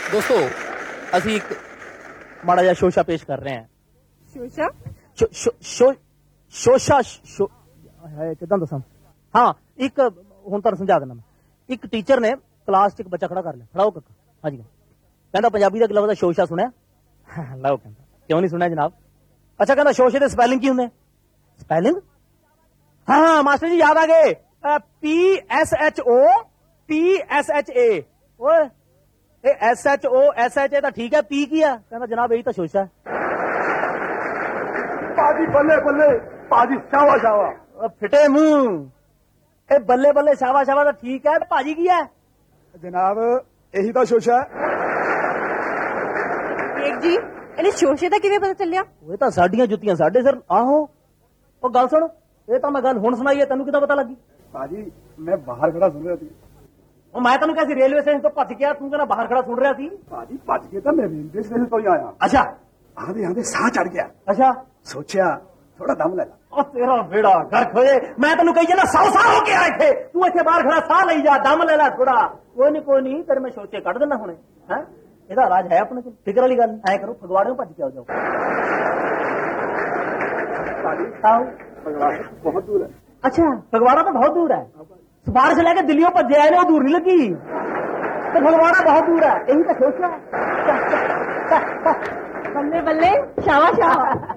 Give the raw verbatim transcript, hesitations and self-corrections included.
ਦੋਸਤੋ ਅਸੀਂ ਇੱਕ ਮਾੜਾ ਜਿਹਾ ਸ਼ੋਸ਼ਾ ਪੇਸ਼ ਕਰ ਰਹੇ ਹਾਂ। ਸ਼ੋਸ਼ਾ ਸ਼ੋ ਸ਼ੋ ਸ਼ੋਸ਼ਾ ਸ਼ੋ ਹੈ ਕਿਦਾਂ ਦੱਸਾਂ। ਹਾਂ ਇੱਕ ਹੁਣ ਤੁਹਾਨੂੰ ਸਮਝਾ ਦਿੰਦਾ ਮੈਂ। ਇੱਕ ਟੀਚਰ ਨੇ ਕਲਾਸ 'ਚ ਇੱਕ ਬੱਚਾ ਖੜਾ ਕਰ ਲਿਆ। ਖੜਾ ਹੋ ਕਾਕਾ। ਹਾਂਜੀ ਕਹਿੰਦਾ ਪੰਜਾਬੀ ਦਾ ਇੱਕ ਲਫ਼ਜ਼ ਦਾ ਸ਼ੋਸ਼ਾ ਸੁਣਿਆ? ਲਓ ਕਹਿੰਦਾ ਕਿਉਂ ਨਹੀਂ ਸੁਣਿਆ ਜਨਾਬ? ਅੱਛਾ ਕਹਿੰਦਾ ਸ਼ੋਸ਼ੇ ਦੇ ਸਪੈਲਿੰਗ ਕੀ ਹੁੰਦੇ? ਸਪੈਲਿੰਗ? ਹਾਂ ਹਾਂ ਮਾਸਟਰ ਜੀ ਯਾਦ ਆ ਗਏ। P S H O P S H A. ਓਏ ਇਹ S H O S H A ਤਾਂ ਠੀਕ ਹੈ, ਪੀ ਕੀ ਆ? ਕਹਿੰਦਾ ਜਨਾਬ ਇਹੀ ਤਾਂ ਸ਼ੋਸ਼ਾ ਹੈ। ਪਾਜੀ ਬੱਲੇ ਬੱਲੇ ਪਾਜੀ ਸ਼ਾਵਾ ਸ਼ਾਵਾ ਫਿਟੇ ਮੂੰਹ। ਇਹ ਬੱਲੇ ਬੱਲੇ ਸ਼ਾਵਾ ਸ਼ਾਵਾ ਤਾਂ ਠੀਕ ਹੈ, ਭਾਜੀ ਕੀ ਹੈ? ਜਨਾਬ ਇਹੀ ਤਾਂ ਸ਼ੋਸ਼ਾ ਹੈ। ਦੇਖ ਜੀ ਇਹਨੇ ਸ਼ੋਸ਼ੇ ਦਾ ਕਿਵੇਂ ਪਤਾ ਚੱਲਿਆ? ਉਹ ਤਾਂ ਸਾਡੀਆਂ ਜੁੱਤੀਆਂ ਸਾਡੇ ਸਿਰ। ਆਹੋ ਉਹ ਗੱਲ ਸੁਣ, ਇਹ ਤਾਂ ਮੈਂ ਗੱਲ ਹੁਣ ਸੁਣਾਈ ਹੈ, ਤੈਨੂੰ ਕਿੱਦਾਂ ਪਤਾ ਲੱਗੀ? ਪਾਜੀ ਮੈਂ ਬਾਹਰ ਖੜਾ ਸੁਣ ਰਿਹਾ ਸੀ। ਉਹ ਮੈਂ ਤੈਨੂੰ ਕਿਹਾ ਸੀ ਰੇਲਵੇ ਸਟੇਸ਼ਨ ਤੋਂ ਭੱਜ ਗਿਆ, ਤੂੰ ਕਹਿੰਦਾ ਬਾਹਰ ਖੜਾ ਸੁਣ ਰਿਹਾ ਸੀ। ਪਾਜੀ ਭੱਜ ਕੇ ਤਾਂ ਮੈਂ ਰੇਲਵੇ ਸਟੇਸ਼ਨ ਤੋਂ ਹੀ ਆਇਆ। ਅੱਛਾ ਆਂਦੇ ਆਂਦੇ ਸਾਹ ਚੜ ਗਿਆ। ਅੱਛਾ ਸੋਚਿਆ ਥੋੜਾ ਦਮ ਲੈ ਲਾ। ਉਹ ਤੇਰਾ ਬੇੜਾ ਗਰਕ ਹੋਏ। ਮੈਂ ਤੈਨੂੰ ਕਹੀ ਜਾਂਦਾ ਸੌ ਸਾਹ ਹੋ ਕੇ ਆ ਇੱਥੇ, ਤੂੰ ਇੱਥੇ ਬਾਹਰ ਖੜਾ ਸਾਹ ਲਈ ਜਾ, ਦਮ ਲੈ ਲੈ ਥੋੜਾ। ਕੋਈ ਨਹੀਂ ਕੋਈ ਨਹੀਂ ਤੇਰੇ ਮੈਂ ਸ਼ੋਸ਼ੇ ਕੱਢ ਦਿੰਦਾ ਹੁਣੇ। ਹੈ ਇਹਦਾ ਇਲਾਜ ਹੈ ਆਪਣੇ ਕੋਲ, ਫਿਕਰ ਵਾਲੀ ਗੱਲ ਐ ਕਰੋ ਫਗਵਾੜੇ ਨੂੰ ਭੱਜ ਕੇ ਆ ਜਾਓ। ਫਗਵਾੜਾ ਬਹੁਤ ਦੂਰ ਹੈ। ਅੱਛਾ ਫਗਵਾੜਾ ਤਾਂ ਬਹੁਤ ਦੂਰ ਹੈ। ਸਿਫਾਰਿਸ਼ ਲੈ ਕੇ ਦਿੱਲੀੋਂ ਭੱਜੇ ਆਏ ਨੇ, ਉਹ ਦੂਰ ਨਹੀਂ ਲੱਗੀ ਤੇ ਫਗਵਾੜਾ ਬਹੁਤ ਦੂਰ ਹੈ। ਇਹੀ ਤਾਂ ਸ਼ੋਸ਼ਾ ਹੈ। ਬੱਲੇ ਬੱਲੇ ਸ਼ਾਵਾ ਸ਼ਾਵਾ।